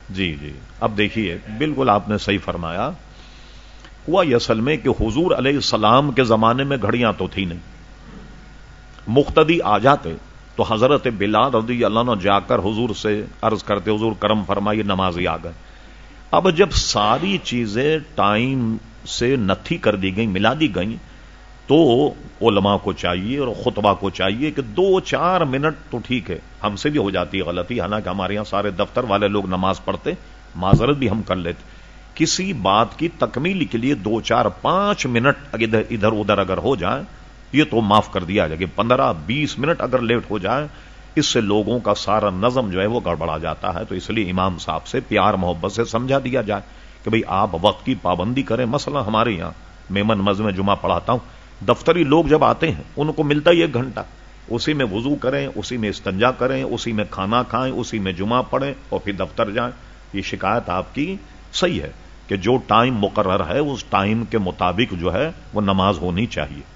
جی جی، اب دیکھیے بالکل آپ نے صحیح فرمایا. ہوا یہ اصل میں کہ حضور علیہ السلام کے زمانے میں گھڑیاں تو تھی نہیں. مقتدی آ جاتے تو حضرت بلال رضی اللہ عنہ جا کر حضور سے عرض کرتے حضور کرم فرمائیے نمازی آ گئے. اب جب ساری چیزیں ٹائم سے نتھی کر دی گئیں ملا دی گئیں تو علماء کو چاہیے اور خطبہ کو چاہیے کہ 2-4 منٹ تو ٹھیک ہے ہم سے بھی ہو جاتی ہے غلطی حالانکہ ہمارے یہاں سارے دفتر والے لوگ نماز پڑھتے معذرت بھی ہم کر لیتے کسی بات کی تکمیل کے لیے 2-4-5 منٹ ادھر ادھر اگر ہو جائے یہ تو معاف کر دیا جائے. 15-20 منٹ اگر لیٹ ہو جائے اس سے لوگوں کا سارا نظم جو ہے وہ گڑبڑا جاتا ہے. تو اس لیے امام صاحب سے پیار محبت سے سمجھا دیا جائے کہ بھئی آپ وقت کی پابندی کریں. مثلا ہمارے یہاں میمن مسجد میں جمعہ پڑھاتا ہوں, دفتری لوگ جب آتے ہیں ان کو ملتا ہی 1 گھنٹہ, اسی میں وضو کریں, اسی میں استنجا کریں, اسی میں کھانا کھائیں, اسی میں جمعہ پڑھیں اور پھر دفتر جائیں. یہ شکایت آپ کی صحیح ہے کہ جو ٹائم مقرر ہے اس ٹائم کے مطابق جو ہے وہ نماز ہونی چاہیے.